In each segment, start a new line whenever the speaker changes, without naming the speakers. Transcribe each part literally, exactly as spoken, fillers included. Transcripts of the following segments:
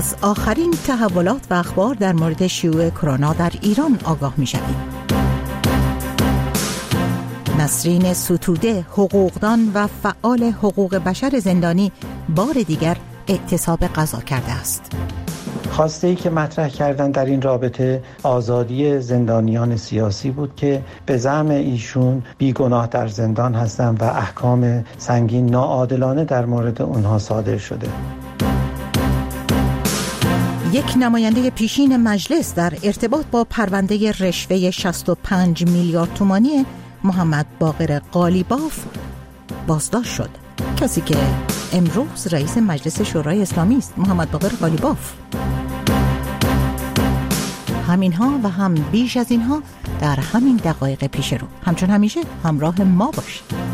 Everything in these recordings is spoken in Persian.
از آخرین تحولات و اخبار در مورد شیوع کرونا در ایران آگاه می‌شویم. نسرین ستوده، حقوقدان و فعال حقوق بشر زندانی، بار دیگر اعتصاب غذا کرده است.
خواسته‌ای که مطرح کردن در این رابطه آزادی زندانیان سیاسی بود که به زعم ایشون بیگناه در زندان هستند و احکام سنگین ناعادلانه در مورد اونها صادر شده.
یک نماینده پیشین مجلس در ارتباط با پرونده رشوه شصت و پنج میلیارد تومانی محمد باقر قالیباف بازداشت شد. کسی که امروز رئیس مجلس شورای اسلامی است، محمد باقر قالیباف. همینها و هم بیش از اینها در همین دقایق پیش رو. همچون همیشه همراه ما باشید.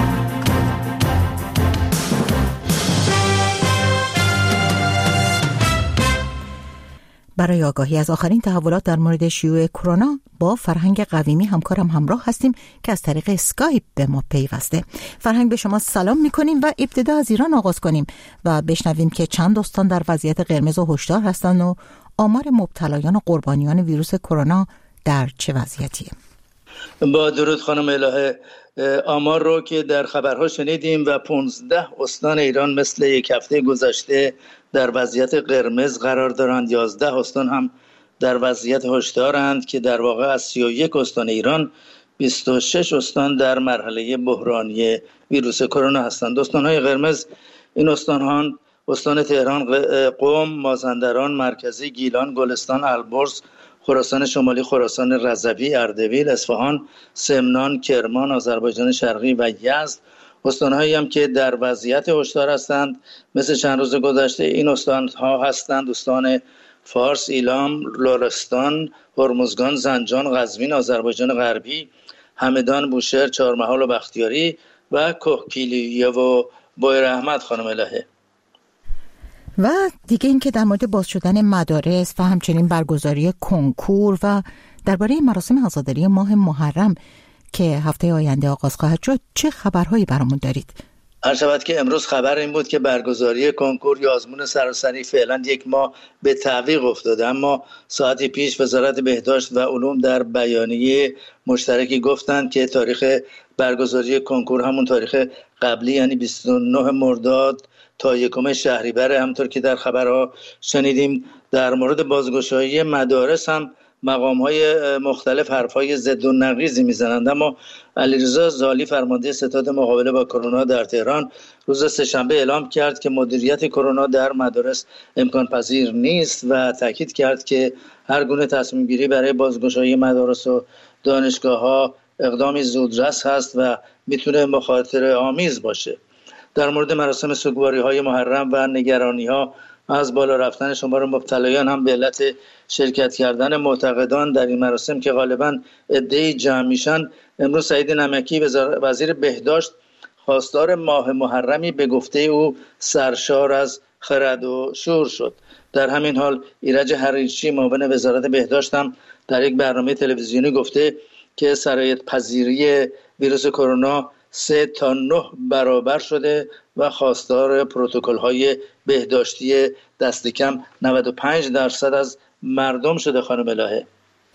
برای آگاهی از آخرین تحولات در مورد شیوع کرونا با فرهنگ قویمی همکارم همراه هستیم که از طریق اسکایپ به ما پیوسته. فرهنگ، به شما سلام میکنیم و ابتدا از ایران آغاز کنیم و بشنویم که چند استان در وضعیت قرمز و هشدار هستند و آمار مبتلایان و قربانیان ویروس کرونا در چه وضعیتیه؟
با درود خانم الهه، آمار رو که در خبرها شنیدیم و پانزده استان ایران مثل یک هفته گذشته در وضعیت قرمز قرار دارند. یازده استان هم در وضعیت هشدارند که در واقع از سی و یک استان ایران بیست و شش استان در مرحله بحرانی ویروس کرونا هستند. استان‌های قرمز این استان‌ها استان تهران، قم، مازندران، مرکزی، گیلان، گلستان، البرز، خراسان شمالی، خراسان رضوی، اردبیل، اصفهان، سمنان، کرمان، آذربایجان شرقی و یزد. استان‌هایی هم که در وضعیت هشدار هستند مثل چند روز گذشته این استان‌ها هستند: استان فارس، ایلام، لرستان، هرمزگان، زنجان، قزوین، آذربایجان غربی، همدان، بوشهر، چهارمحال و بختیاری و کهگیلویه و بویراحمد. خانم الهه،
و دیگه این که در مورد باز شدن مدارس و همچنین برگزاری کنکور و درباره مراسم عزاداری ماه محرم که هفته آینده آغاز خواهد شد چه خبرهایی برامون دارید؟
هر شود که امروز خبر این بود که برگزاری کنکور یا آزمون سراسری فعلا یک ماه به تعویق افتاده، اما ساعتی پیش وزارت بهداشت و علوم در بیانیه مشترکی گفتند که تاریخ برگزاری کنکور همون تاریخ قبلی یعنی بیست و نه مرداد تا یکم شهریور. همونطور که در خبرها شنیدیم در مورد بازگشایی مدارس هم مقام‌های مختلف حرف‌های ضد و نقیضی می‌زنند، اما علیرضا زالی فرمانده ستاد مقابله با کرونا در تهران روز سه‌شنبه اعلام کرد که مدیریت کرونا در مدارس امکان پذیر نیست و تاکید کرد که هر گونه تصمیم گیری برای بازگشایی مدارس و دانشگاه‌ها اقدامی زودرس هست و میتونه مخاطره آمیز باشه. در مورد مراسم سوگواری‌های محرم و نگرانی‌ها از بالا رفتن شمار مبتلایان هم به علت شرکت کردن معتقدان در این مراسم که غالباً عده‌ای جمع میشن، امروز سعید نمکی وزیر بهداشت خواستار ماه محرمی به گفته او سرشار از خرد و شور شد. در همین حال ایرج حریچی معاون وزارت بهداشت هم در یک برنامه تلویزیونی گفته که سرایت پذیری ویروس کرونا سه تا نه برابر شده و خواستار پروتکل‌های بهداشتی دست کم نود و پنج درصد از مردم شده. خانم الهه،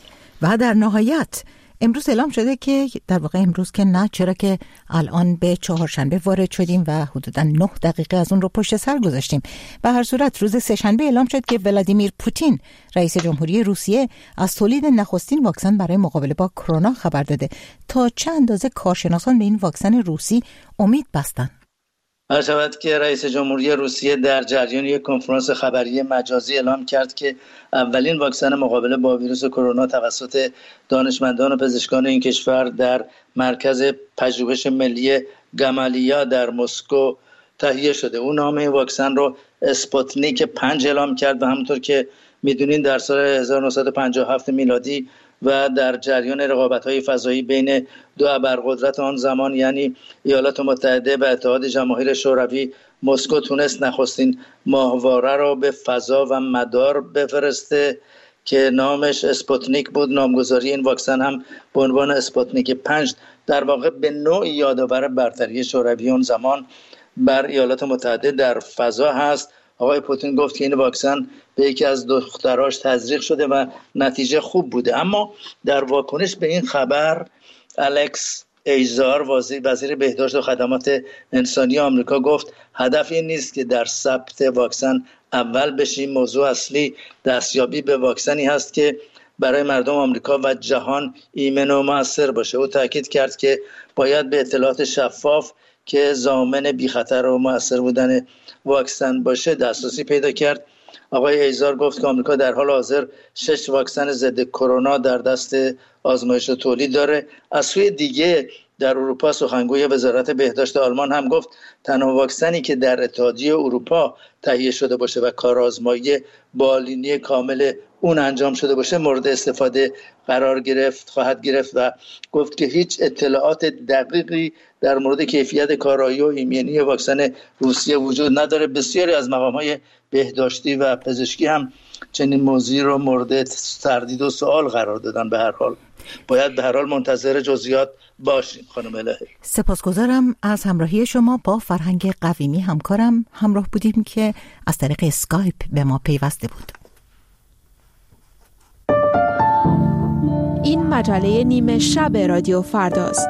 و در نهایت امروز اعلام شده که در واقع امروز که نه، چرا که الان به چهارشنبه وارد شدیم و حدوداً نه دقیقه از اون رو پشت سر گذاشتیم. به هر صورت روز سه‌شنبه اعلام شد که ولادیمیر پوتین رئیس جمهوری روسیه از تولید نخستین واکسن برای مقابله با کرونا خبر داده. تا چه اندازه کارشناسان به این واکسن روسی امید بستند؟
هر شود که رئیس جمهوری روسیه در جریان یک کنفرانس خبری مجازی اعلام کرد که اولین واکسن مقابله با ویروس کرونا توسط دانشمندان و پزشکان این کشور در مرکز پژوهش ملی گامالیا در مسکو تهیه شده. او نام این واکسن رو اسپوتنیک پنج اعلام کرد و همونطور که میدونین در سال هزار و نهصد و پنجاه و هفت میلادی و در جریان رقابت‌های فضایی بین دو ابرقدرت آن زمان یعنی ایالات متحده و اتحاد جماهیر شوروی، مسکو تونست نخستین ماهواره را به فضا و مدار بفرسته که نامش اسپوتنیک بود. نامگذاری این واکسن هم به عنوان اسپوتنیک پنج در واقع به نوعی یادآور برتری شوروی آن زمان بر ایالات متحده در فضا هست. آقای پوتین گفت که این واکسن به یکی از دختراش تزریق شده و نتیجه خوب بوده. اما در واکنش به این خبر الکس ایزار وزیر بهداشت و خدمات انسانی آمریکا گفت هدف این نیست که در ثبت واکسن اول بشیم، موضوع اصلی دستیابی به واکسنی هست که برای مردم آمریکا و جهان ایمن و مؤثر باشه. او تاکید کرد که باید به اطلاعات شفاف که ضامن بی خطر و مؤثر بودن واکسن باشه دسترسی پیدا کرد. آقای ایزار گفت که آمریکا در حال حاضر شش واکسن ضد کرونا در دست آزمایش و تولید داره. از سوی دیگه در اروپا سخنگوی وزارت بهداشت آلمان هم گفت تنها واکسنی که در اتحادیه اروپا تهیه شده باشه و کارآزمایی بالینی کامل اون انجام شده باشه مورد استفاده قرار گرفت خواهد گرفت و گفت که هیچ اطلاعات دقیقی در مورد کیفیت کارایی و ایمنی واکسن روسیه وجود نداره. بسیاری از مقام‌های بهداشتی و پزشکی هم چنین موضوعی رو مورد تردید و سوال قرار دادن. به هر حال باید به هر حال منتظر جزئیات باشیم. خانم الهی
سپاسگزارم از همراهی شما. با فرهنگ قویمی همکارم همراه بودیم که از طریق اسکایپ به ما پیوسته بود.
این مجله نیمه شب رادیو فرداست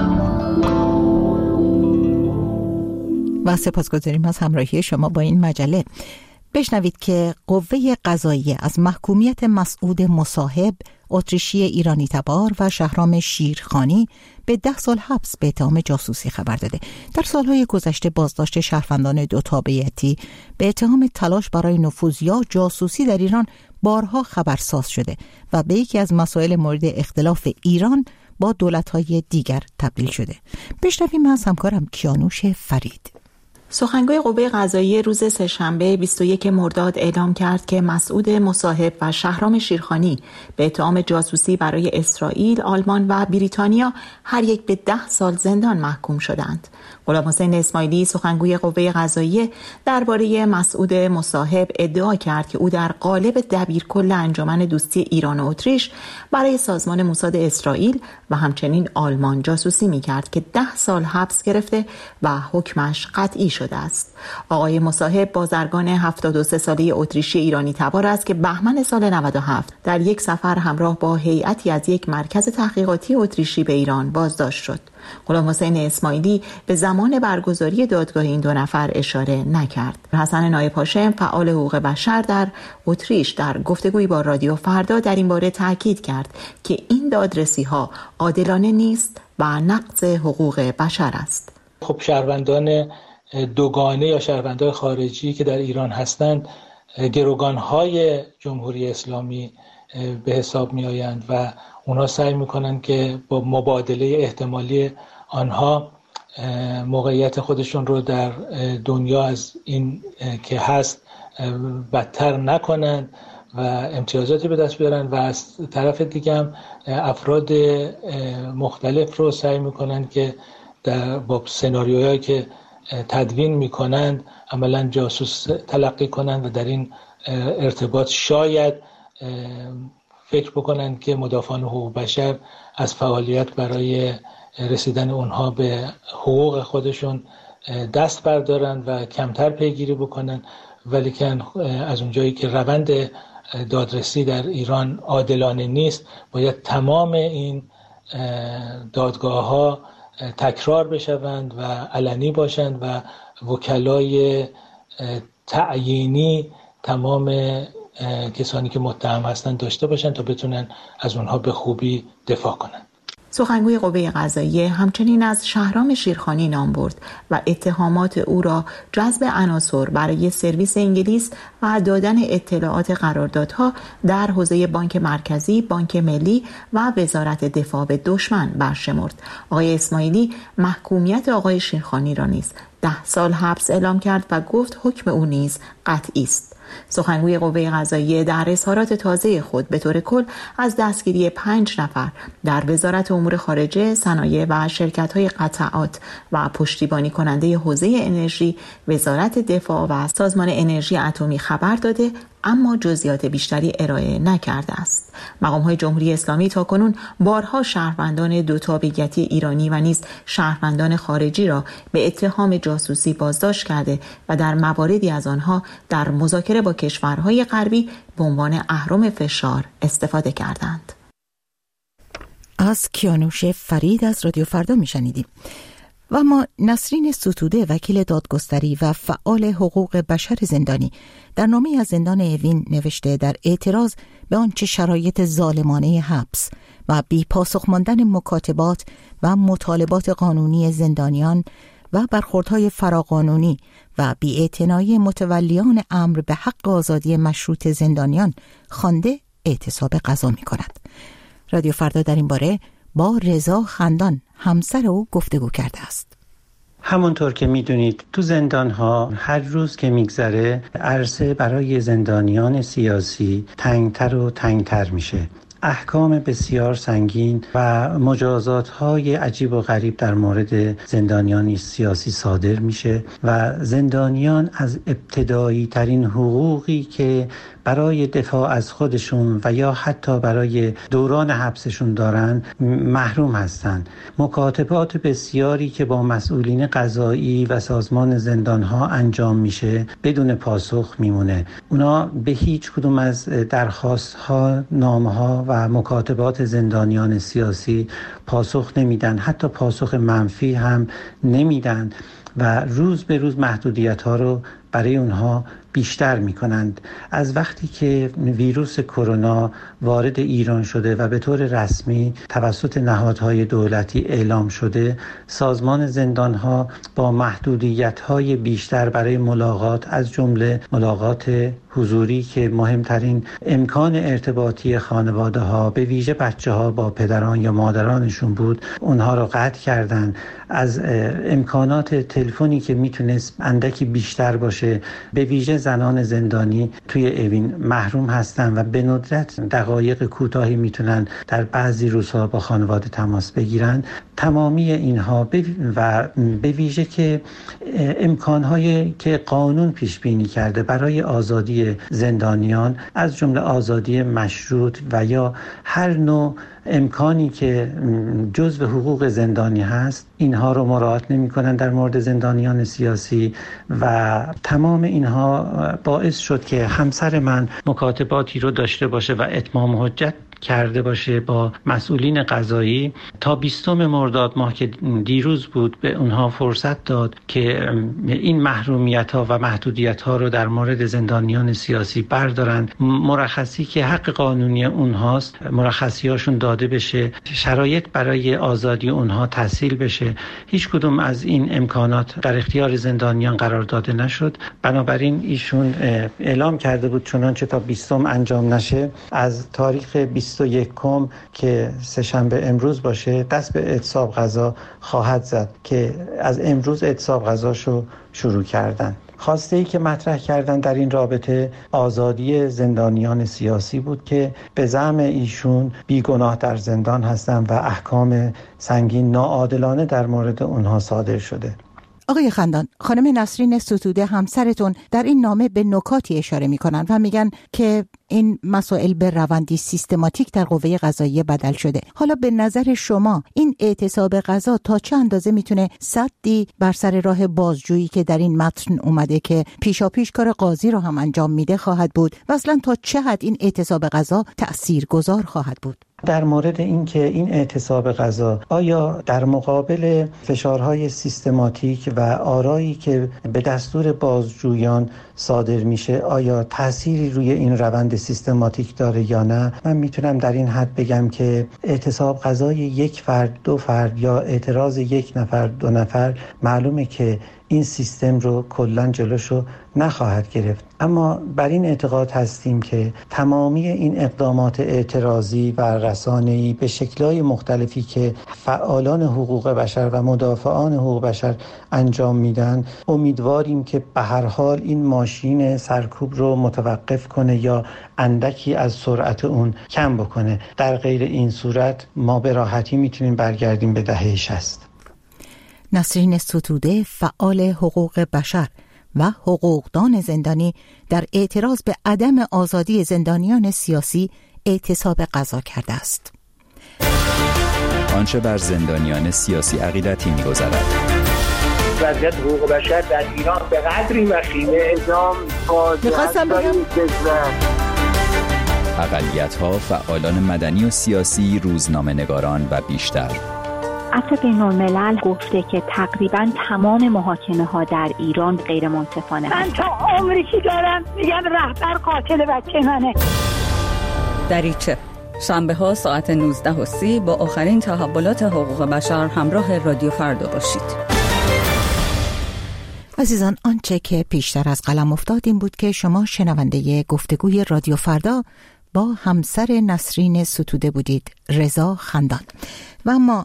و سپاسگزاریم از همراهی شما با این مجله. بشنوید که قوه قضاییه از محکومیت مسعود مصاحب، اتریشی ایرانی تبار و شهرام شیرخانی به ده سال حبس به اتهام جاسوسی خبر داده. در سالهای گذشته بازداشت شهروندان دو تابعیتی به اتهام تلاش برای نفوذ یا جاسوسی در ایران بارها خبرساز شده و به یکی از مسائل مورد اختلاف ایران با دولت‌های دیگر تبدیل شده. بشنویم از همکارم کیانوش فرید.
سخنگوی قوه قضاییه روز سه‌شنبه بیست و یکم مرداد اعلام کرد که مسعود مصاحب و شهرام شیرخانی به اتهام جاسوسی برای اسرائیل، آلمان و بریتانیا هر یک به ده سال زندان محکوم شدند. غلامحسین اسماعیلی سخنگوی قوه قضاییه درباره مسعود مصاحب ادعا کرد که او در قالب دبیرکل انجمن دوستی ایران و اتریش برای سازمان موساد اسرائیل و همچنین آلمان جاسوسی می‌کرد که ده سال حبس گرفته و حکمش قطعی شده است. آقای مصاحب بازرگان هفتاد و سه ساله اتریشی ایرانی تبار است که بهمن سال نود و هفت در یک سفر همراه با هیئتی از یک مرکز تحقیقاتی اتریشی به ایران بازداشت شد. غلامحسین اسماعیلی به زمان برگزاری دادگاه این دو نفر اشاره نکرد. حسن نایب هاشم فعال حقوق بشر در اتریش در گفتگویی با رادیو فردا در این باره تاکید کرد که این دادرسی‌ها عادلانه نیست و نقض حقوق بشر است.
خب شهروندان دوگانه یا شهروندان خارجی که در ایران هستند گروگان‌های جمهوری اسلامی به حساب می آیند و اونا سعی می کنند که با مبادله احتمالی آنها موقعیت خودشون رو در دنیا از این که هست بدتر نکنند و امتیازاتی به دست بیارن و از طرف دیگه هم افراد مختلف رو سعی می کنند که در با سناریوهایی که تدوین می کنند عملا جاسوس تلقی کنند و در این ارتباط شاید فکر بکنند که مدافعان حقوق بشر از فعالیت برای رسیدن اونها به حقوق خودشون دست بردارند و کمتر پیگیری بکنند، ولیکن از اونجایی که روند دادرسی در ایران عادلانه نیست باید تمام این دادگاه ها تکرار بشوند و علنی باشند و وکلای تعیینی تمام کسانی که متهم هستند داشته باشند تا بتونن از اونها به خوبی دفاع کنند.
سخنگوی قوه قضاییه همچنین از شهرام شیرخانی نام برد و اتهامات او را جذب عناصر برای سرویس انگلیس و دادن اطلاعات قراردادها در حوزه بانک مرکزی، بانک ملی و وزارت دفاع به دشمن برشمرد. آقای اسماعیلی محکومیت آقای شیرخانی را نیز ده سال حبس اعلام کرد و گفت حکم او نیز قطعی است. سخنگوی قوه قضاییه در اظهارات تازه خود به طور کل از دستگیری پنج نفر در وزارت امور خارجه، صنایع و شرکت‌های قطعات و پشتیبانی کننده حوزه انرژی، وزارت دفاع و سازمان انرژی اتمی خبر داده اما جزئیات بیشتری ارائه نکرده است. مقام‌های جمهوری اسلامی تاکنون بارها شهروندان دو تابعیتی ایرانی و نیز شهروندان خارجی را به اتهام جاسوسی بازداشت کرده و در مواردی از آنها در مذاکره با کشورهای غربی به عنوان اهرم فشار استفاده کردند.
از کیانوش فرید از رادیو فردا میشنیدیم. و اما نسرین ستوده وکیل دادگستری و فعال حقوق بشر زندانی در نامه‌ای از زندان اوین نوشته در اعتراض به آنچه شرایط ظالمانه حبس و بی پاسخ ماندن مکاتبات و مطالبات قانونی زندانیان و برخوردهای فراقانونی و بی‌اعتنایی متولیان امر به حق آزادی مشروط زندانیان خوانده اعتصاب غذا می‌کند. رادیو فردا در این باره با رضا خندان همسر او گفتگو کرده است.
همونطور که میدونید تو زندان‌ها هر روز که میگذره عرصه برای زندانیان سیاسی تنگتر و تنگتر میشه. احکام بسیار سنگین و مجازات‌های عجیب و غریب در مورد زندانیان سیاسی صادر میشه و زندانیان از ابتدایی ترین حقوقی که برای دفاع از خودشون و یا حتی برای دوران حبسشون دارن محروم هستن. مکاتبات بسیاری که با مسئولین قضایی و سازمان زندانها انجام میشه بدون پاسخ میمونه. اونا به هیچ کدوم از درخواستها، نامه‌ها و مکاتبات زندانیان سیاسی پاسخ نمیدن، حتی پاسخ منفی هم نمیدن و روز به روز محدودیت‌ها رو برای اونها بیشتر می‌کنند. از وقتی که ویروس کرونا وارد ایران شده و به طور رسمی توسط نهادهای دولتی اعلام شده، سازمان زندان‌ها با محدودیت‌های بیشتر برای ملاقات از جمله ملاقات حضوری که مهمترین امکان ارتباطی خانواده‌ها به ویژه بچه‌ها با پدران یا مادرانشون بود، اونها رو قطع کردن. از امکانات تلفنی که میتونست اندکی بیشتر باشه به ویژه زنان زندانی توی اوین محروم هستن و به ندرت دقایق کوتاهی میتونن در بعضی روزها با خانواده تماس بگیرن. تمامی اینها و به ویژه که امکانهایی که قانون پیش بینی کرده برای آزادی زندانیان از جمله آزادی مشروط و یا هر نوع امکانی که جزء حقوق زندانی هست، اینها رو مراعات نمی کنن در مورد زندانیان سیاسی و تمام اینها باعث شد که همسر من مکاتباتی رو داشته باشه و اتمام حجت کرده باشه با مسئولین قضایی تا بیستم مرداد ماه که دیروز بود به اونها فرصت داد که این محرومیت ها و محدودیت ها رو در مورد زندانیان سیاسی بردارن. مرخصی که حق قانونی اونهاست مرخصی هاشون داده بشه، شرایط برای آزادی اونها تسهیل بشه. هیچ کدوم از این امکانات در اختیار زندانیان قرار داده نشد. بنابراین ایشون اعلام کرده بود چنانچه تا بیستم انجام نشه از تاریخ بیست و یکم که سه‌شنبه امروز باشه دست به اعتصاب غذا خواهد زد که از امروز اعتصاب غذاشو شروع کردن. خواسته ای که مطرح کردن در این رابطه آزادی زندانیان سیاسی بود که به زعم ایشون بیگناه در زندان هستند و احکام سنگین ناعادلانه در مورد اونها صادر شده.
آقای خندان، خانم نسرین ستوده همسرتون در این نامه به نکاتی اشاره می‌کنن و میگن که این مسائل به روندی سیستماتیک در قوه قضاییه بدل شده. حالا به نظر شما این اعتصاب قضا تا چه اندازه میتونه سدی بر سر راه بازجویی که در این متن اومده که پیشاپیش کار قاضی رو هم انجام میده خواهد بود و اصلا تا چه حد این اعتصاب قضا تأثیرگذار خواهد بود؟
در مورد اینکه این اعتصاب قضا آیا در مقابل فشارهای سیستماتیک و آرایی که به دستور بازجویان صادر میشه آیا تأثیری روی این روند سیستماتیک داره یا نه؟ من میتونم در این حد بگم که اعتصاب قضای یک فرد، دو فرد یا اعتراض یک نفر، دو نفر معلومه که این سیستم رو کلاً جلوشو نخواهد گرفت. اما بر این اعتقاد هستیم که تمامی این اقدامات اعتراضی و رسانه‌ای به شکل‌های مختلفی که فعالان حقوق بشر و مدافعان حقوق بشر انجام میدن، امیدواریم که به هر حال این ماشین سرکوب رو متوقف کنه یا اندکی از سرعت اون کم بکنه. در غیر این صورت ما به راحتی میتونیم برگردیم به دهه شصت.
نسرین ستوده فعال حقوق بشر و حقوقدان زندانی در اعتراض به عدم آزادی زندانیان سیاسی اعتصاب غذا کرده است.
آنچه بر زندانیان سیاسی عقیدتی می‌گذرد.
وضعیت حقوق بشر در ایران به قدری وخیمه اعدام با
می‌خواستم بگم
اقلیت‌ها، فعالان مدنی و سیاسی، روزنامه‌نگاران و بیشتر.
عفو بین‌الملل گفته که تقریباً تمام محاکمه‌ها در ایران غیر منصفانه.
من تا عمری که دارم میگم رهبر قاتل بچه منه.
دریچه شنبه ها ساعت نوزده و سی با آخرین تحولات حقوق بشر همراه رادیو فردا باشید.
عزیزان، آنچه که پیشتر از قلم افتاد این بود که شما شنونده گفتگوی رادیو فردا با همسر نسرین ستوده بودید، رضا خندان. و اما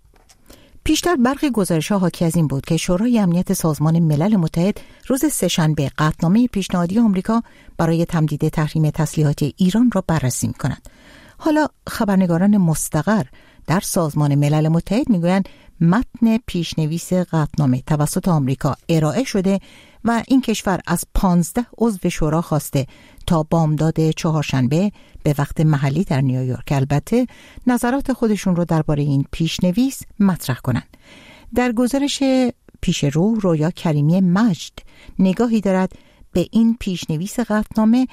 پیشتر برخی گزارش‌ها حاکی از این بود که شورای امنیت سازمان ملل متحد روز سه‌شنبه قطعنامه پیشنهادی آمریکا برای تمدید تحریم تسلیحاتی ایران را بررسی می‌کند. حالا خبرنگاران مستقر در سازمان ملل متحد میگویند متن پیشنویس قطعنامه توسط آمریکا ارائه شده و این کشور از پانزده عضو شورا خواسته تا بامداد چهارشنبه به وقت محلی در نیویورک البته نظرات خودشون رو درباره این پیشنویس مطرح کنند. در گزارش پیش رو رویا کریمی مجد نگاهی دارد به این پیشنویس قطعنامه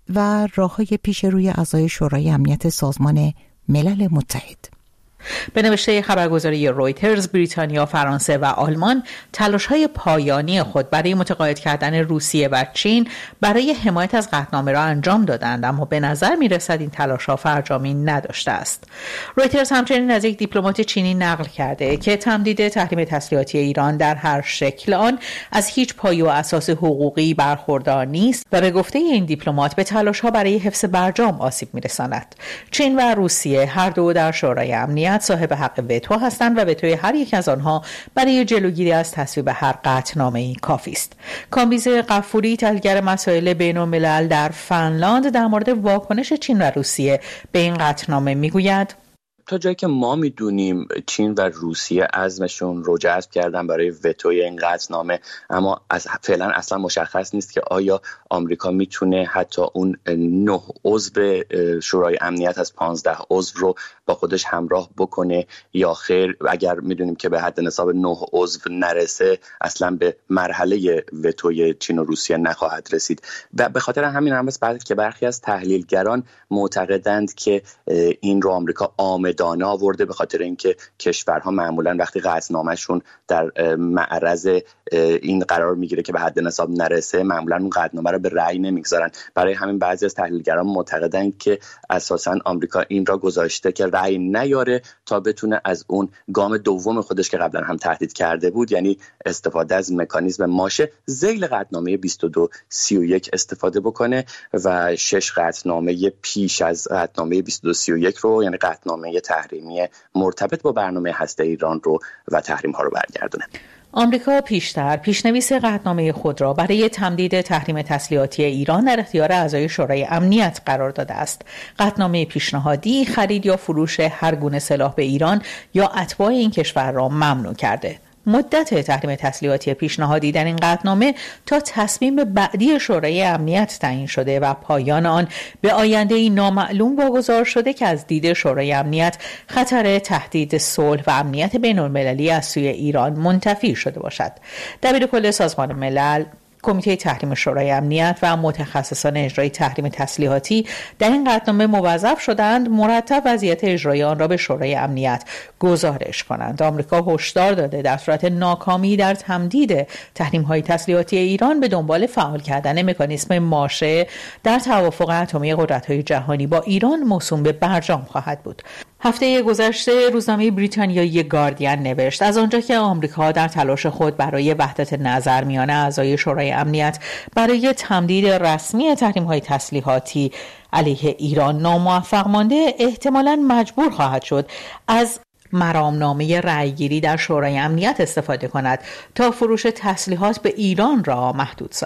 و راه‌های پیش روی اعضای شورای امنیت سازمان ملل متحد.
به نوشته خبرگزاری رویترز، بریتانیا، فرانسه و آلمان تلاش‌های پایانی خود برای متقاعد کردن روسیه و چین برای حمایت از قطعنامه را انجام دادند، اما به نظر می‌رسد این تلاش‌ها فرجامی نداشته است. رویترز همچنین از یک دیپلمات چینی نقل کرده که تمدید تحریم تسلیحاتی ایران در هر شکل آن از هیچ پایه و اساس حقوقی برخوردار نیست و به گفته این دیپلمات به تلاش‌ها برای حفظ برجام آسیب می‌رساند. چین و روسیه هر دو در شورای امنیت صاحب حق وتو هستند و وتوی هر یک از آنها برای جلوگیری از تصویب هر قطعنامه‌ای کافی است. کامبیز غفوری، تحلیلگر مسائل بین‌الملل در فنلاند، در مورد واکنش چین و روسیه به این قطعنامه میگوید:
تا جایی که ما میدونیم چین و روسیه عزمشون رو جذب کردن برای وتوی این قطعنامه، اما از فعلا اصلا مشخص نیست که آیا آمریکا میتونه حتی اون نه عضو شورای امنیت از پانزده عضو رو با خودش همراه بکنه یا خیر. اگر میدونیم که به حد نصاب نه عضو نرسه اصلا به مرحله وتوی چین و روسیه نخواهد رسید. و به خاطر همین هم است که برخی از تحلیلگران معتقدند که این رو آمریکا آمدانه آورده، به خاطر اینکه کشورها معمولا وقتی قطعنامه‌شون در معرض این قرار میگیره که به حد نصاب نرسه معمولا اون قطعنامه رو به رأی نمیگذارن. برای همین بعضی از تحلیلگران معتقدند که اساساً آمریکا این را گذاشته که رأی نیاره تا بتونه از اون گام دوم خودش که قبلا هم تهدید کرده بود، یعنی استفاده از مکانیزم ماشه ذیل قطعنامه بیست و دو سی و یک استفاده بکنه و شش قطعنامه پیش از قطعنامه بیست و دو سی و یک رو، یعنی قطعنامه تحریمی مرتبط با برنامه هسته ایران رو و تحریم ها رو برگردونه.
آمریکا پیشتر پیشنویس قطعنامه خود را برای تمدید تحریم تسلیحاتی ایران در اختیار اعضای شورای امنیت قرار داده است. قطعنامه پیشنهادی خرید یا فروش هر گونه سلاح به ایران یا اتباع این کشور را ممنوع کرده. مدت تحریم تسلیحاتی پیشنهادی در این قطعنامه تا تصمیم بعدی شورای امنیت تعیین شده و پایان آن به آینده‌ای نامعلوم واگذار شده که از دید شورای امنیت خطر تهدید صلح و امنیت بین‌المللی از سوی ایران منتفی شده باشد. دبیرکل سازمان ملل، کمیته تحریم شورای امنیت و متخصصان اجرای تحریم تسلیحاتی در این قطعنامه موظف شدند مرتب وضعیت اجرای آن را به شورای امنیت گزارش کنند. آمریکا هشدار داده در صورت ناکامی در تمدید تحریم‌های تسلیحاتی ایران به دنبال فعال کردن مکانیزم ماشه در توافق اتمی قدرت‌های جهانی با ایران موسوم به برجام خواهد بود. هفته گذشته روزنامه بریتانیایی گاردین نوشت از آنجا که آمریکا در تلاش خود برای وحدت نظر میان اعضای شورای امنیت برای تمدید رسمی تحریم‌های تسلیحاتی علیه ایران ناموفق مانده، احتمالاً مجبور خواهد شد از مرامنامه رأیگیری در شورای امنیت استفاده کند تا فروش تسلیحات به ایران را محدود سازد.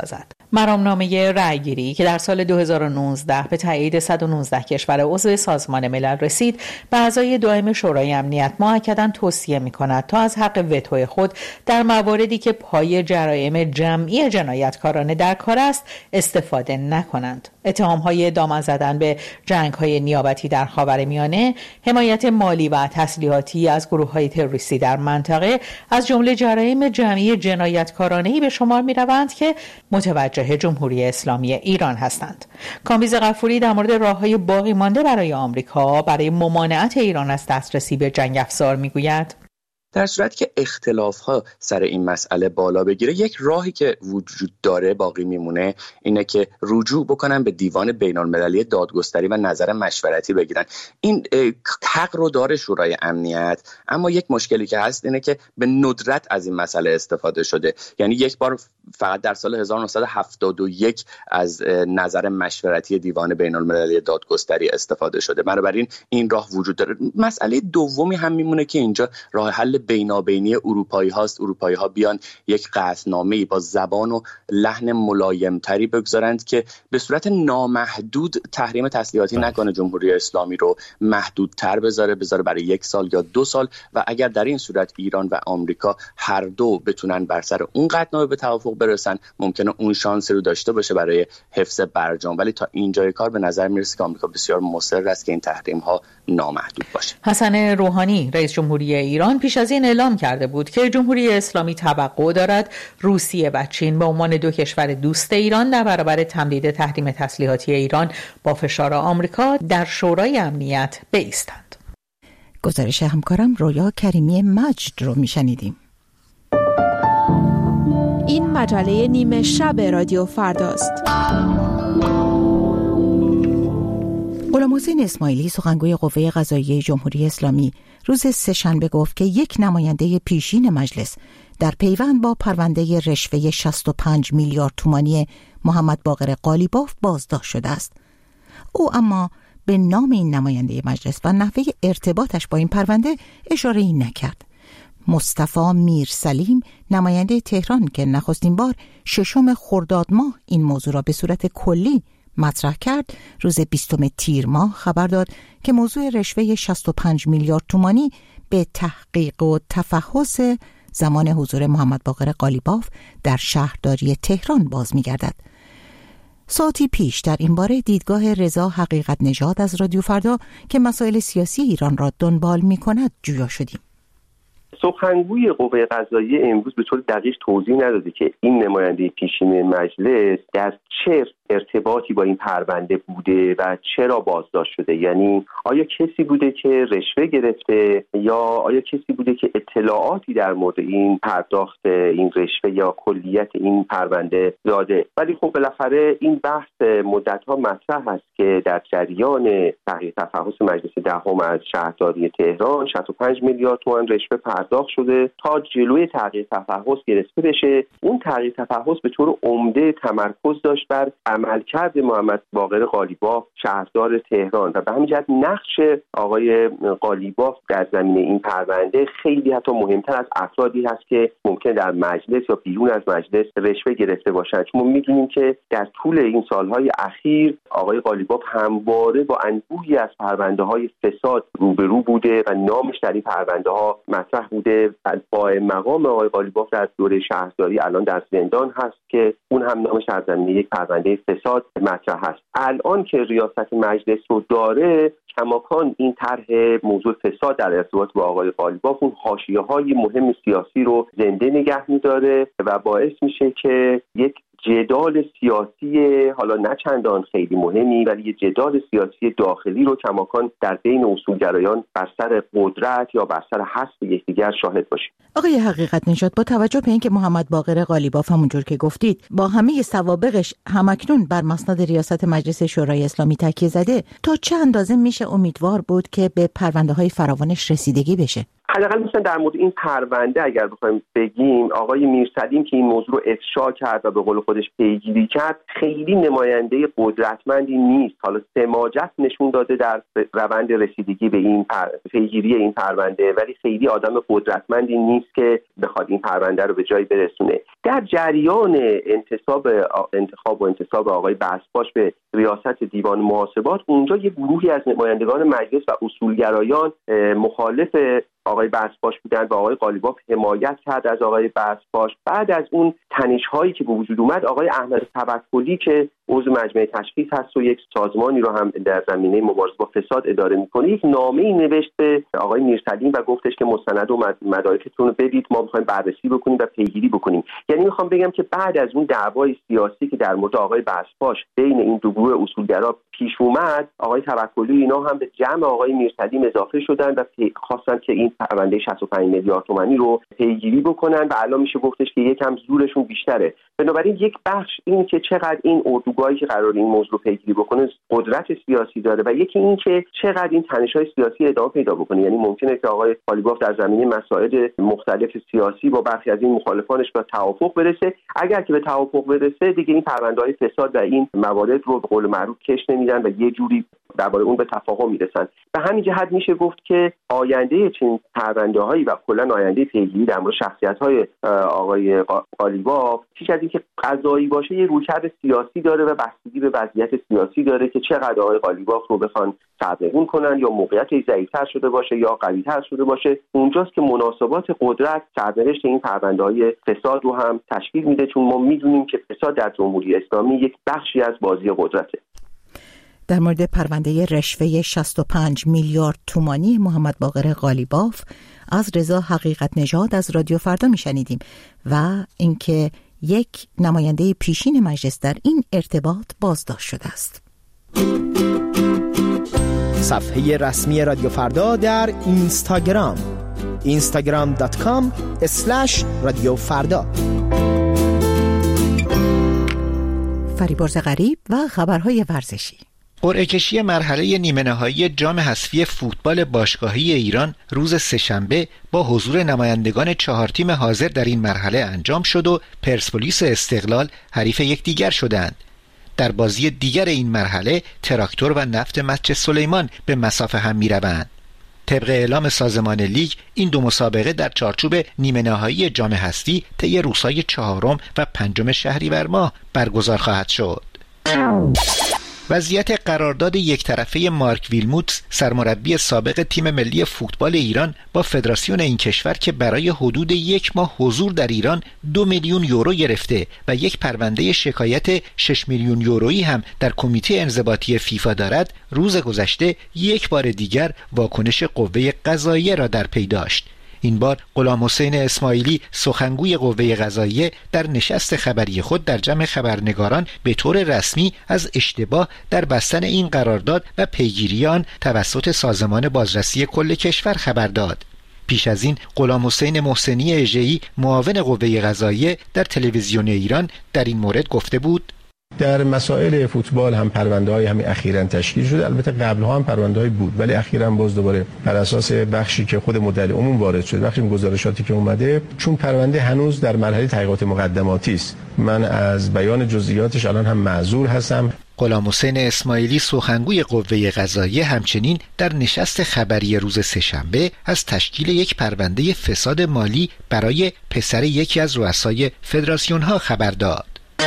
مرامنامه رأیگیری که در سال دو هزار و نوزده به تایید صد و نوزده کشور عضو سازمان ملل رسید، به اعضای دائم شورای امنیت مؤکداً توصیه می‌کند تا از حق وتو خود در مواردی که پای جرایم جمعی جنایتکارانه در کار است استفاده نکنند. اتهام‌های دامن زدن به جنگ‌های نیابتی در خاورمیانه، حمایت مالی و تسلیحاتی از گروه‌های تروریستی در منطقه از جمله جرایم جمعی جنایتکارانه‌ای به شمار می‌روند که متوجه جمهوری اسلامی ایران هستند. کامبیز غفوری در مورد راه‌های باقی مانده برای آمریکا برای ممانعت ایران از دسترسی به جنگ افزار می‌گوید:
در صورتی که اختلاف‌ها سر این مسئله بالا بگیره، یک راهی که وجود داره باقی میمونه اینه که رجوع بکنن به دیوان بین‌المللی دادگستری و نظر مشورتی بگیرن. این حق رو داره شورای امنیت، اما یک مشکلی که هست اینه که به ندرت از این مسئله استفاده شده. یعنی یک بار فقط در سال هزار و نهصد و هفتاد و یک از نظر مشورتی دیوان بین‌المللی دادگستری استفاده شده. بنابراین این راه وجود داره. مسئله دومی هم میمونه که اینجا راه حل بینابینی اروپایی هاست. اروپایی ها بیان یک قطعنامه‌ای با زبان و لحن ملایمتری بگذارند که به صورت نامحدود تحریم تسلیحاتی نکنه، جمهوری اسلامی رو محدودتر بذاره بذاره برای یک سال یا دو سال، و اگر در این صورت ایران و آمریکا هر دو بتونن بر سر اون قطعنامه به توافق برسن، ممکنه اون شانسی رو داشته باشه برای حفظ برجام. ولی تا اینجای کار به نظر میرسه که آمریکا بسیار مصر است که این تحریم ها نامحدود باشه.
حسن روحانی رئیس جمهوری ایران پیش از این اعلام کرده بود که جمهوری اسلامی توقع دارد روسیه و چین به عنوان دو کشور دوست ایران در برابر تمدید تحریم تسلیحاتی ایران با فشار آمریکا در شورای امنیت بایستند.
گزارش همکارم رویا کریمی مجد رو میشنیدیم.
این مجله نیمه شب رادیو فرداست.
غلام حسین اسماعیلی سخنگوی قوه قضاییه جمهوری اسلامی روز سه‌شنبه گفت که یک نماینده پیشین مجلس در پیوند با پرونده رشوه شصت و پنج میلیارد تومانی محمد باقر قالیباف بازداشت شده است. او اما به نام این نماینده مجلس و نحوه ارتباطش با این پرونده اشاره ای نکرد. مصطفی میرسلیم نماینده تهران که نخستین بار ششم خرداد ماه این موضوع را به صورت کلی مطرح کرد، روز بیستم تیر ماه خبر داد که موضوع رشوه شصت و پنج میلیارد تومانی به تحقیق و تفحص زمان حضور محمد باقر قالیباف در شهرداری تهران باز می‌گردد. ساعتی پیش در این باره دیدگاه رضا حقیقت نژاد از رادیو فردا که مسائل سیاسی ایران را دنبال می‌کند جویا شدیم.
سخنگوی قوه قضاییه امروز به طور دقیق توضیح نداده که این نماینده پیشین مجلس در چه ارتباطی با این پرونده بوده و چرا بازداشت شده. یعنی آیا کسی بوده که رشوه گرفته یا آیا کسی بوده که اطلاعاتی در مورد این پرداخت این رشوه یا کلیت این پرونده داده. ولی خب بالاخره این بحث مدت‌ها مطرح است که در جریان تحقیق تفحص مجلس دهم از شهرداری تهران شصت و پنج میلیارد تومان رشوه پرداخت شده تا جلوی تحقیق تفحص گرفته بشه. اون تحقیق تفحص به طور عمده تمرکز داشت بر عملکرد محمد باقر قالیباف شهردار تهران و به همین جهت نقش آقای قالیباف در زمینه این پرونده خیلی حتی مهمتر از افرادی هست که ممکن در مجلس یا بیرون از مجلس رشوه گرفته باشند. چون ما می‌دونیم که در طول این سالهای اخیر آقای قالیباف همواره با انبوهی از پرونده‌های فساد روبرو بوده و نامش در این پرونده‌ها مطرح بوده. با مقام آقای قالیباف در دوره شهرداری الان در زندان هست که اون هم نامش در زمینه یک پرونده فساد مطرح است. الان که ریاست مجلس رو داره، کماکان این طرح موضوع فساد در ارتباط با آقای قالیباف اون حاشیه‌های مهم سیاسی رو زنده نگه می‌داره و باعث میشه که یک جدال سیاسی حالا نه چندان خیلی مهمی ولی یه جدال سیاسی داخلی رو کماکان در بین اصولگرایان بر سر قدرت یا بر سر حسب یکدیگر شاهد باشیم.
آقای حقیقت نژاد، با توجه به اینکه محمد باقر قالیباف همونجور که گفتید با همه سوابقش همکنون بر مسند ریاست مجلس شورای اسلامی تکیه زده، تا چه اندازه میشه امیدوار بود که به پرونده‌های فراوانش رسیدگی بشه؟
حداقل مثلا در مورد این پرونده اگر بخوایم بگیم، آقای میرسلیم که این موضوع رو افشا کرد و به قول خودش پیگیری کرد، خیلی نماینده قدرتمندی نیست. حالا سماجت نشون داده در روند رسیدگی به این پر... پیگیری این پرونده، ولی خیلی آدم قدرتمندی نیست که بخواد این پرونده رو به جایی برسونه. در جریان انتصاب انتخاب و انتصاب آقای بسپاش به ریاست دیوان محاسبات، اونجا یه گروهی از نمایندگان مجلس و اصولگرایان مخالف آقای بسپاش بودن و آقای قالیباف حمایت کرد از آقای بسپاش. بعد از اون تنش‌هایی که به وجود اومد، آقای احمد توکلی که عضو مجمع تشخیص هست و یک سازمانی رو هم در زمینه مبارزه با فساد اداره میکنه، یک نامه‌ای نوشت به آقای میرسلیم و گفتش که مستند و مدارکتون رو بدید، ما می‌خوایم بررسی بکنیم و پیگیری بکنیم. یعنی میخوام بگم که بعد از اون دعوای سیاسی که در مورد آقای بسپاش بین این دو گروه اصولگرا پیش اومد، آقای توکلی اینا هم به جمع آقای میرسلیم اضافه شدن و خواستن که این پرونده شصت و پنج میلیارد تومانی رو پیگیری بکنن و الان میشه گفتش که یکم زورشون بیشتره. بنابراین یک بخش این که چقدر این اردوگاهی که قرار این موضوع رو پیگیری بکنه قدرت سیاسی داره و یکی این که چقدر این تنش‌های سیاسی ادامه پیدا بکنه. یعنی ممکنه که آقای قالیباف در زمینه مسائل مختلف سیاسی با برخی از این مخالفانش به توافق برسه. اگر که به توافق برسه، دیگه این پرونده‌های فساد و این موارد رو به قول معروف کش نمیدن و یه جوری درباره اون به تفاهم میرسن. به همین جهت میشه گفت که آینده چنین پرونده‌هایی و کلا آینده پیگیری در مورد شخصیت‌های آقای قالیباف پیش از اینکه قضایی باشه یه رویکرد سیاسی داره و بستگی به وضعیت سیاسی داره که چقدر آقای قالیباف رو بخوان سرنگون کنن، یا موقعیتش ضعیف‌تر شده باشه یا قوی‌تر شده باشه. اونجاست که مناسبات قدرت سرنوشت این پرونده‌های فساد رو هم تشکیل میده، چون ما میدونیم که فساد در جمهوری اسلامی یک بخشی از بازی قدرته.
در مورد پرونده رشوه شصت و پنج میلیارد تومانی محمد باقر قالیباف از رضا حقیقت نژاد از رادیو فردا میشنیدیم و اینکه یک نماینده پیشین مجلس در این ارتباط بازداشت شده است.
صفحه رسمی رادیو فردا در اینستاگرام اینستاگرام دات کام اسلش رادیو فردا.
فریبرز غریب و خبرهای ورزشی.
قرعه کشی مرحله نیمه نهایی جام حذفی فوتبال باشگاهی ایران روز سه‌شنبه با حضور نمایندگان چهار تیم حاضر در این مرحله انجام شد و پرسپولیس و استقلال حریف یکدیگر شدند. در بازی دیگر این مرحله تراکتور و نفت مسجد سلیمان به مسافه هم می‌روند. طبق اعلام سازمان لیگ این دو مسابقه در چارچوب نیمه نهایی جام حذفی طی روزهای چهارم و پنجم شهریور ماه برگزار خواهد شد. وضعیت قرارداد یک طرفه مارک ویلموتس سرمربی سابق تیم ملی فوتبال ایران با فدراسیون این کشور که برای حدود یک ماه حضور در ایران دو میلیون یورو گرفته و یک پرونده شکایت شش میلیون یورویی هم در کمیته انضباطی فیفا دارد، روز گذشته یک بار دیگر واکنش قوه قضاییه را در پی داشت. این بار غلام حسین اسماعیلی سخنگوی قوه قضاییه در نشست خبری خود در جمع خبرنگاران به طور رسمی از اشتباه در بستن این قرارداد و پیگیری آن توسط سازمان بازرسی کل کشور خبر داد. پیش از این غلام حسین محسنی اژه‌ای معاون قوه قضاییه در تلویزیون ایران در این مورد گفته بود:
در مسائل فوتبال هم پرونده‌های همین اخیراً تشکیل شده، البته قبل‌ها هم پرونده‌های بود ولی اخیراً باز دوباره بر اساس بخشی که خود مدعی عموم وارد شد، بخشی گزارشاتی که اومده، چون پرونده هنوز در مرحله تحقیقات مقدماتی است، من از بیان جزئیاتش الان هم معذور هستم.
غلام حسین اسماعیلی سخنگوی قوه قضاییه همچنین در نشست خبری روز سه‌شنبه از تشکیل یک پرونده فساد مالی برای پسر یکی از رؤسای فدراسیون‌ها خبر داد.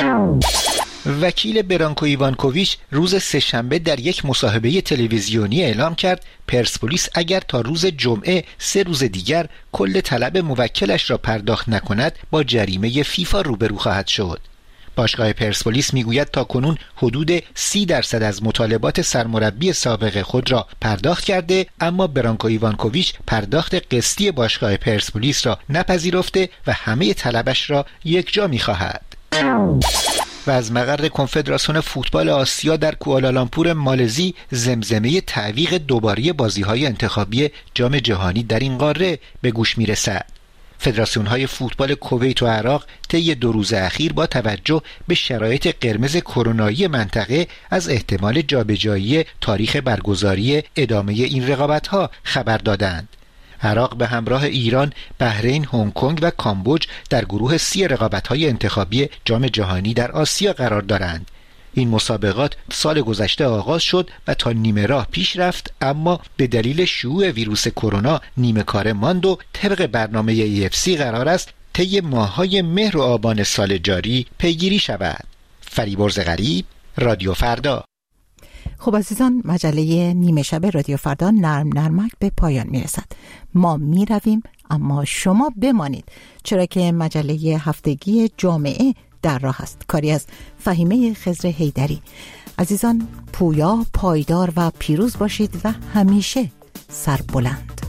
وکیل برانکو ایوانکوویچ روز سه‌شنبه در یک مصاحبه تلویزیونی اعلام کرد پرسپولیس اگر تا روز جمعه سه روز دیگر کل طلب موکلش را پرداخت نکند با جریمه فیفا روبرو خواهد شد. باشگاه پرسپولیس میگوید تا کنون حدود سی درصد از مطالبات سرمربی سابق خود را پرداخت کرده، اما برانکو ایوانکوویچ پرداخت قسطی باشگاه پرسپولیس را نپذیرفته و همه طلبش را یکجا میخواهد. و از مقر کنفدراسیون فوتبال آسیا در کوالالامپور مالزی زمزمه تعویق دوباره بازی‌های انتخابی جام جهانی در این قاره به گوش می‌رسد. فدراسیون‌های فوتبال کویت و عراق طی دو روز اخیر با توجه به شرایط قرمز کرونایی منطقه از احتمال جابجایی تاریخ برگزاری ادامه این رقابت‌ها خبر دادند. عراق به همراه ایران، بحرین، هنگ کنگ و کامبوج در گروه سی رقابت‌های انتخابی جام جهانی در آسیا قرار دارند. این مسابقات سال گذشته آغاز شد و تا نیمه راه پیش رفت، اما به دلیل شیوع ویروس کرونا نیمه کاره ماند و طبق برنامه ای اف سی قرار است طی ماه‌های مهر و آبان سال جاری پیگیری شود. فریبرز غریب، رادیو فردا.
خب عزیزان، مجله نیمه شب رادیو فردا نرم نرمک به پایان میرسد. ما میرویم اما شما بمانید، چرا که مجله هفتگی جامعه در راه است، کاری از فهیمه خضر حیدری. عزیزان، پویا، پایدار و پیروز باشید و همیشه سربلند.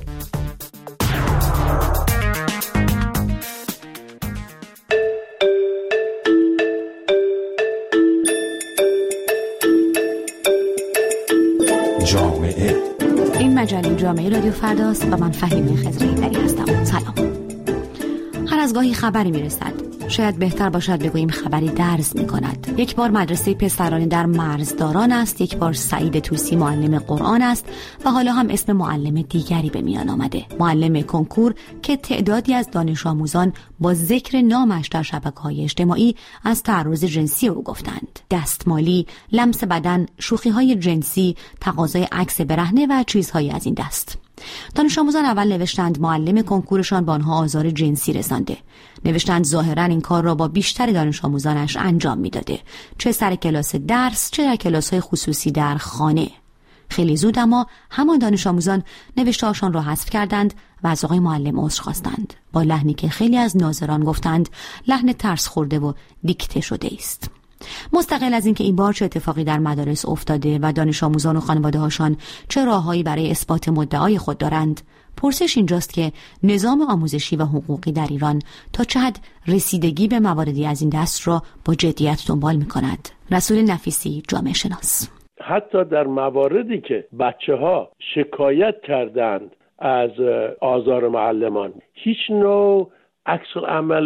جامعه. این مجله جامعه رادیو فرداست و من فهیمه خضر حیدری هستم. سلام. هر از گاهی خبری میرسد، شاید بهتر باشد بگوییم خبری درز می کند. یک بار مدرسه پسرانی در مرزداران است، یک بار سعید طوسی معلم قرآن است و حالا هم اسم معلم دیگری به میان آمده، معلم کنکور که تعدادی از دانش آموزان با ذکر نامش در شبکه‌های اجتماعی از تعرض جنسی او گفتند. دستمالی، لمس بدن، شوخی‌های جنسی، تقاضای عکس برهنه و چیزهایی از این دست. دانش آموزان اول نوشتند معلم کنکورشان به آنها آزار جنسی رسانده. نوشتند ظاهراً این کار را با بیشتر دانش آموزانش انجام میداده، چه سر کلاس درس چه در کلاس‌های خصوصی در خانه. خیلی زود اما همان دانش آموزان نوشته‌هاشان را حذف کردند و از آقای معلم عذر خواستند، با لحنی که خیلی از ناظران گفتند لحن ترس خورده و دیکته شده است. مستقل از اینکه این بار چه اتفاقی در مدارس افتاده و دانش آموزان و خانواده‌هاشان چه راههایی برای اثبات مدعای خود دارند، پرسش اینجاست که نظام آموزشی و حقوقی در ایران تا چه حد رسیدگی به مواردی از این دست را با جدیت دنبال می‌کند. رسول نفیسی، جامعه شناس.
حتی در مواردی که بچه‌ها شکایت کردند از آزار معلمان، هیچ نوع عکس العمل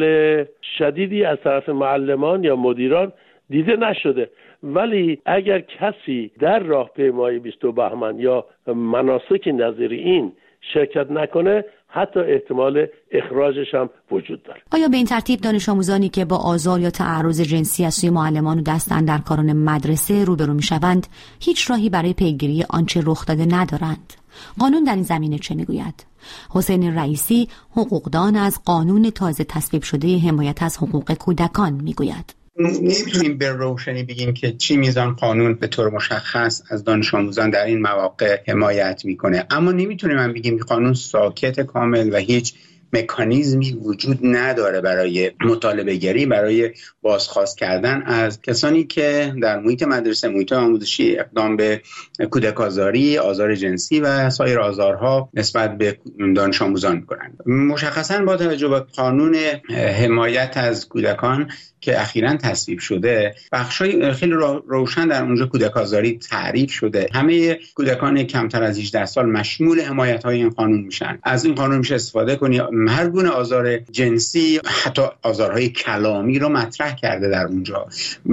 شدیدی از طرف معلمان یا مدیران دیده نشده. ولی اگر کسی در راهپیمایی بیست بهمن یا مناسک نظیر این شرکت نکنه، حتی احتمال اخراجش هم وجود داره.
آیا به این ترتیب دانش آموزانی که با آزار یا تعرض جنسی از سوی معلمان و دست اندرکاران مدرسه روبرو میشوند هیچ راهی برای پیگیری آنچه رخ داده ندارند؟ قانون در این زمینه چه میگوید؟ حسین رئیسی، حقوقدان از قانون تازه تصویب شده حمایت از حقوق کودکان میگوید:
نمیتونیم به روشنی بگیم که چی میزان قانون به طور مشخص از دانش آموزان در این مواقع حمایت میکنه، اما نمیتونیم هم بگیم که قانون ساکت کامل و هیچ مکانیزمی وجود نداره برای مطالبه گری، برای بازخواست کردن از کسانی که در محیط مدرسه، محیط آموزشی اقدام به کودک آزاری، آزار جنسی و سایر آزارها نسبت به دانش آموزان میکنند. مشخصاً با توجه به قانون حمایت از کودکان که اخیراً تصویب شده، بخشای خیلی روشن در اونجا کودک آزاری تعریف شده. همه کودکان کمتر از هجده سال مشمول حمایت‌های این قانون میشن. از این قانون میشه استفاده کنی. هر گونه آزار جنسی، حتی آزارهای کلامی رو مطرح کرده در اونجا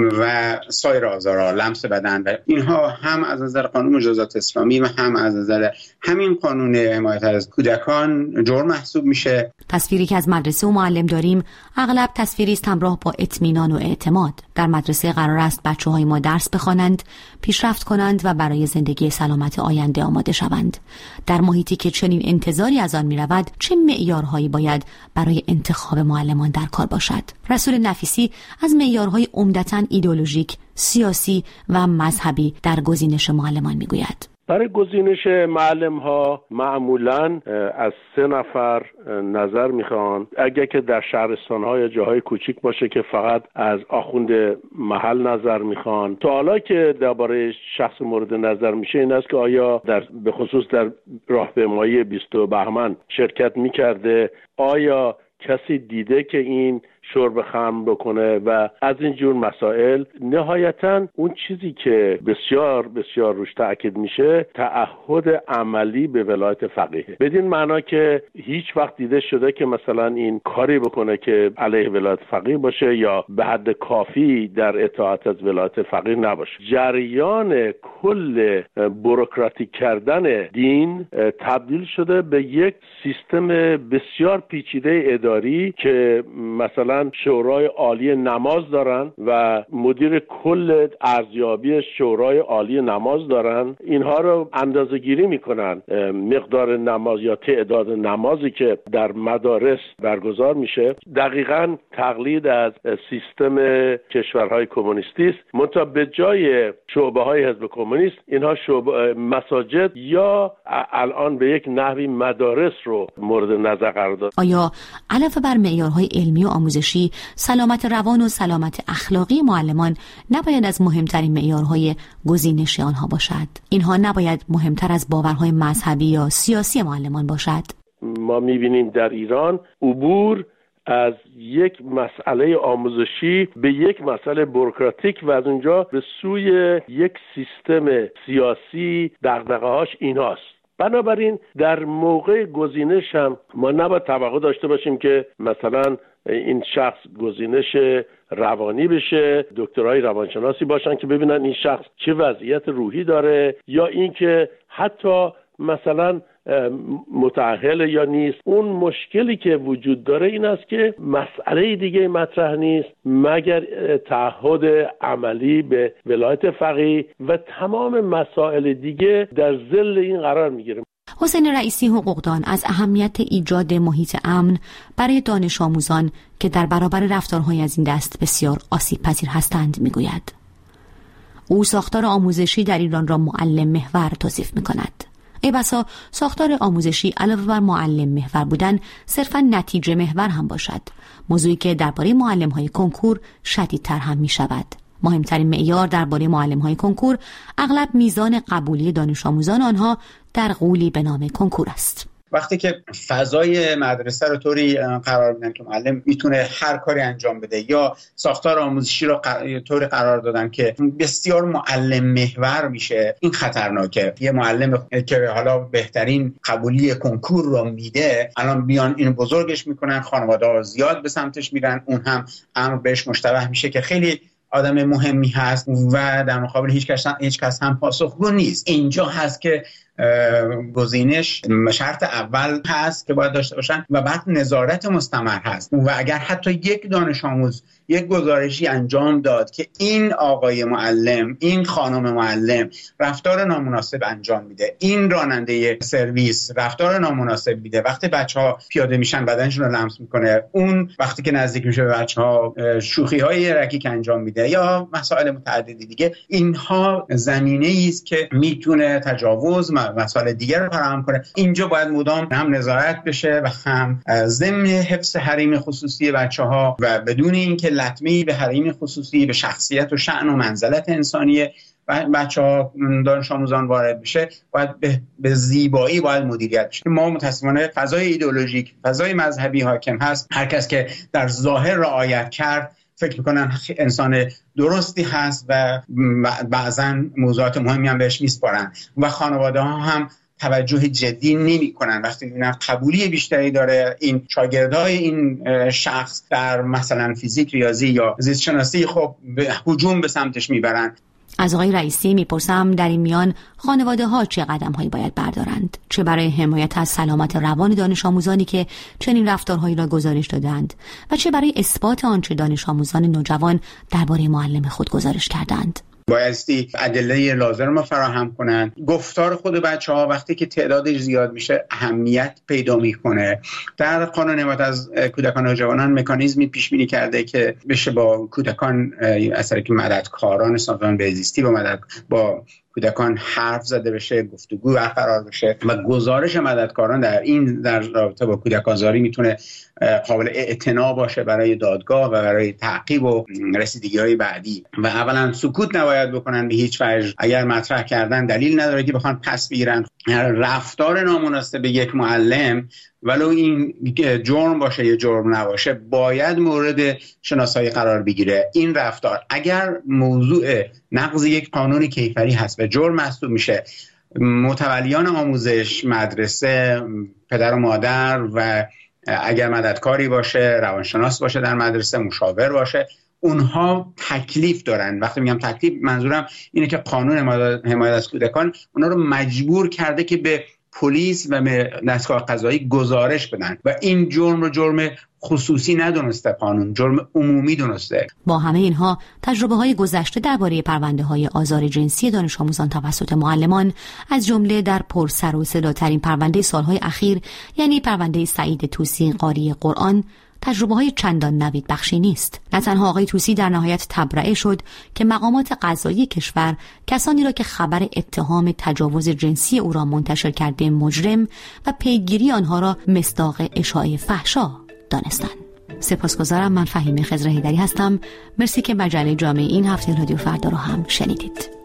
و سایر آزارها، لمس بدن و اینها هم از نظر قانون مجازات اسلامی و هم از نظر همین قانون حمایت از کودکان جرم محسوب میشه.
تصویری که از مدرسه و معلم داریم اغلب تصویری است همراه با اطمینان و اعتماد. در مدرسه قرار است بچه‌های ما درس بخوانند، پیشرفت کنند و برای زندگی سلامت آینده آماده شوند. در محیطی که چنین انتظاری از آن می‌رود، چه معیارهایی باید برای انتخاب معلمان در کار باشد؟ رسول نفیسی از معیارهای عمدتاً ایدئولوژیک، سیاسی و مذهبی در گزینش معلمان می‌گوید.
برای گزینش معلم ها معمولاً از سه نفر نظر میخوان. اگر که در شهرستان ها یا جاهای کوچیک باشه که فقط از آخوند محل نظر میخوان. تا حالا که درباره شخص مورد نظر میشه این است که آیا در به خصوص در راهپیمایی بیست بهمن شرکت میکرده، آیا کسی دیده که این شرب خمر بکنه و از این جور مسائل. نهایتاً اون چیزی که بسیار بسیار روش تأکید میشه تعهد عملی به ولایت فقیه، بدین معنا که هیچ وقت دیده شده که مثلا این کاری بکنه که علیه ولایت فقیه باشه یا به حد کافی در اطاعت از ولایت فقیه نباشه. جریان کل بوروکراتیک کردن دین تبدیل شده به یک سیستم بسیار پیچیده اداری که مثلا شورای عالی نماز دارن و مدیر کل ارزیابی شورای عالی نماز دارن. اینها رو اندازه گیری میکنن، مقدار نماز یا تعداد نمازی که در مدارس برگزار میشه دقیقاً تقلید از سیستم کشورهای کمونیستی است. منتها به جای شعبه های حزب کمونیست اینها شعبه مساجد یا الان به یک نحوی مدارس رو مورد نظر قرار داد.
آیا علاوه بر معیارهای علمی و آموزشی، سلامت روان و سلامت اخلاقی معلمان نباید از مهمترین معیارهای گزینش آنها باشد؟ اینها نباید مهمتر از باورهای مذهبی یا سیاسی معلمان باشد؟
ما می‌بینیم در ایران عبور از یک مسئله آموزشی به یک مسئله بوروکراتیک و از اونجا به سوی یک سیستم سیاسی دغدغه‌هاش ایناست. بنابراین در موقع گزینش هم ما نباید توقع داشته باشیم که مثلا این شخص گزینش روانی بشه، دکترای روانشناسی باشن که ببینن این شخص چه وضعیت روحی داره، یا اینکه حتی مثلا متأهل یا نیست. اون مشکلی که وجود داره این است که مسئله دیگه مطرح نیست مگر تعهد عملی به ولایت فقیه و تمام مسائل دیگه در ظل این قرار میگیره.
حسین رئیسی حقوقدان از اهمیت ایجاد محیط امن برای دانش آموزان که در برابر رفتارهای از این دست بسیار آسیب پذیر هستند میگوید. او ساختار آموزشی در ایران را معلم محور توصیف میکند. ای بسا ساختار آموزشی علاوه بر معلم محور بودن صرفاً نتیجه محور هم باشد، موضوعی که درباره معلم‌های کنکور شدیدتر هم می‌شود. مهمترین معیار درباره معلم‌های کنکور اغلب میزان قبولی دانش آموزان آنها در غولی به نام کنکور است.
وقتی که فضای مدرسه رو طوری قرار میدن که معلم میتونه هر کاری انجام بده یا ساختار آموزشی رو طوری قرار دادن که بسیار معلم محور میشه، این خطرناکه. یه معلم که حالا بهترین قبولی کنکور رو میده الان بیان اینو بزرگش میکنن، خانواده‌ها زیاد به سمتش میرن، اون هم امر بهش مشتبه میشه که خیلی آدم مهمی هست و در مقابل هیچ کس هیچ کس هم پاسخگو نیست. اینجا هست که گزینش شرط اول هست که باید داشته باشن و بعد نظارت مستمر هست و اگر حتی یک دانش آموز یک گزارشی انجام داد که این آقای معلم، این خانم معلم رفتار نامناسب انجام میده، این راننده سرویس رفتار نامناسب میده، وقتی بچه‌ها پیاده میشن بدنشون رو لمس میکنه، اون وقتی که نزدیک میشه به بچه‌ها شوخی‌های رکیک انجام میده یا مسائل متعددی دیگه، اینها زمینه‌ای است که میتونه تجاوز و مسائل دیگر رو فراهم کنه. اینجا باید مدام هم نظارت بشه و هم ضمن حفظ حریم خصوصی بچه‌ها و بدون اینکه لطمه‌ای به حریم خصوصی، به شخصیت و شأن و منزلت انسانی بچه‌ها دانش آموزان وارد بشه، باید به, به زیبایی باید مدیریت بشه. ما متأسفانه فضای ایدئولوژیک، فضای مذهبی حاکم هست. هر کس که در ظاهر رعایت کرد فکر میکنن انسان درستی هست و بعضا موضوعات مهمی هم بهش میسپارن و خانواده ها هم توجه جدی نمی کنن وقتی میبینن قبولی بیشتری داره این شاگردای این شخص در مثلا فیزیک، ریاضی یا زیست شناسی، خب هجوم به سمتش میبرن.
از آقای رئیسی میپرسم در این میان خانواده ها چه قدم هایی باید بردارند، چه برای حمایت از سلامت روان دانش آموزانی که چنین رفتارهایی را گزارش دادند و چه برای اثبات آنچه دانش آموزان نوجوان درباره معلم خود گزارش کردند.
بایستی ادله لازم رو فراهم کنن. گفتار خود بچه‌ها وقتی که تعدادش زیاد میشه اهمیت پیدا میکنه. در قانون حمایت از کودکان و جوانان مکانیزمی پیش بینی کرده که بشه با کودکان اثر که مددکاران سازمان بهزیستی با مدد با کودکان حرف زده بشه، گفتگو برقرار بشه و گزارش مددکاران در این در رابطه با کودک آزاری میتونه قابل اعتنا باشه برای دادگاه و برای تعقیب و رسیدگی‌های بعدی. و اولا سکوت نباید بکنن به هیچ وجه، اگر مطرح کردن دلیل نداره که بخوان پس بگیرن. رفتار نامناسب یک معلم ولو این جرم باشه یا جرم نباشه باید مورد شناسایی قرار بگیره. این رفتار اگر موضوع نقض یک قانون کیفری هست و جرم محسوب میشه، متولیان آموزش، مدرسه، پدر و مادر و اگر مددکاری باشه، روانشناس باشه در مدرسه، مشاور باشه، اونها تکلیف دارن. وقتی میگم تکلیف منظورم اینه که قانون حمایت از کودکان اونها رو مجبور کرده که به پلیس و به دستگاه قضایی گزارش بدن و این جرم رو جرم خصوصی ندونسته قانون، جرم عمومی دونسته.
با همه اینها تجربه های گذشته درباره پرونده های آزار جنسی دانش آموزان توسط معلمان، از جمله در پر سر و صداترین پرونده سالهای اخیر یعنی پرونده سعید طوسی قاری قرآن، تجربه های چندان نوید بخشی نیست. نه تنها آقای طوسی در نهایت تبرئه شد که مقامات قضایی کشور کسانی را که خبر اتهام تجاوز جنسی او را منتشر کرده مجرم و پیگیری آنها را مصداق اشاعه فحشا دانستند. سپاسگزارم. من فهیمه خضر هیدری هستم. مرسی که مجله جامعه این هفته رادیو فردا را هم شنیدید.